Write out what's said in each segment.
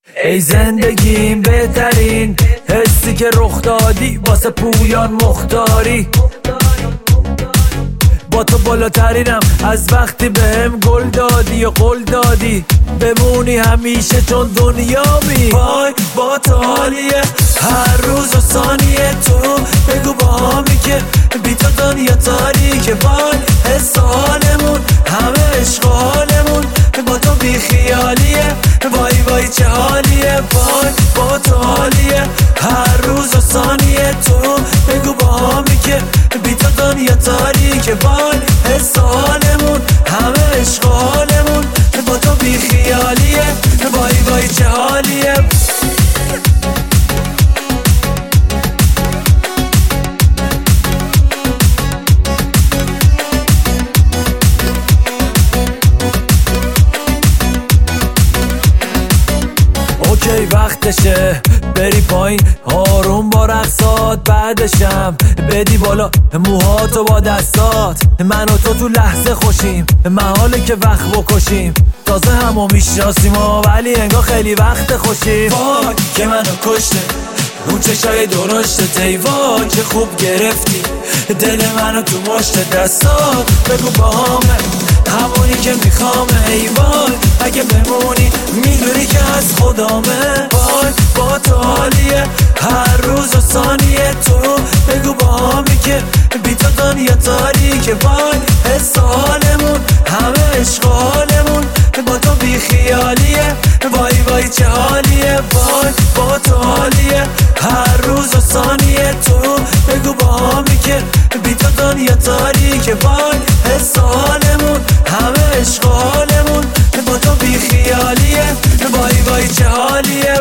ای زندگیم بهترین حسی که رخ دادی واسه پویان مختاری. با تو بالاترینم از وقتی بهم گل دادی و قول دادی بمونی همیشه چون دنیامی. وای با تو حالیه هر روز و ثانیه، تو بگو با همی که بی تو دنیا تاریکه. وای حس حالمون همه عشق حالمون با تو بی خیالیه. وای وای چه حالیه، وای با تو حالیه هر روز و ثانیه، تو بگو با همی که بی تو دنیا تاریکه. وای حس حالمون همه عشق حالمون با تو بی خیالیه. وای وای چه حالیه. اوکی وقتشه بری پایین آروم با رقصات، بعدشم بدی بالا موهاتو با دستات. من و تو لحظه خوشیم، محاله که وقت بکشیم. تازه همو میشناسیم ولی انگار خیلی وقت خوشیم. وای که منو کشته اون چشای درشت وای چه خوب گرفتی دل منو تو مشت دستات. بگو با همه همونی که میخوامه. ای وای اگه بمونی میدونی که از خدامه. وای با تو حالیه هر روز و ثانیه، تو بگو با همی که بی تو دنیا تاریکه. وای حس حالمون همه عشق حالمون با تو بی خیالیه. وای وای چه حالیه، وای با تو حالیه هر روز و ثانیه، تو بگو با همی که بی تو دنیا تاریکه. وای حس حالمون همه عشق حالمون با تو بی خیالیه. وای وای چه حالیه.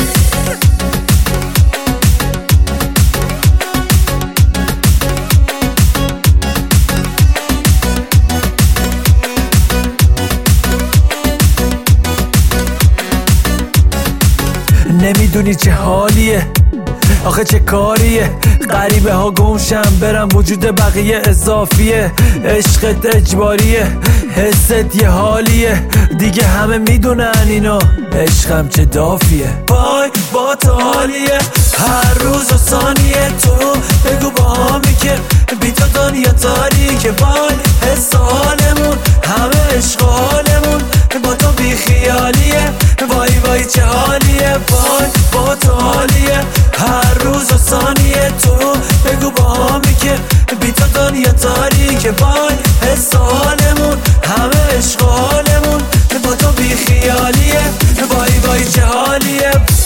نمیدونی چه حالیه آخه چه کاریه، غریبه ها گمشم برم وجود بقیه اضافیه. عشقت اجباریه حست یه حالیه دیگه همه میدونن اینو، عشقم چه دافیه. وای با تو حالیه هر روز و ثانیه، تو بگو با همی که بی تو دنیا تاریکه. وای حس حالمون همه عشق حالمون با تو بی خیالیه. وای وای چه حالیه، وای با تو حالیه هر روز و ثانیه، تو بگو با همی که بی تو دنیا تاریکه. وای حس حالمون همه عشق حالمون با تو بی خیالیه. وای وای چه حالیه.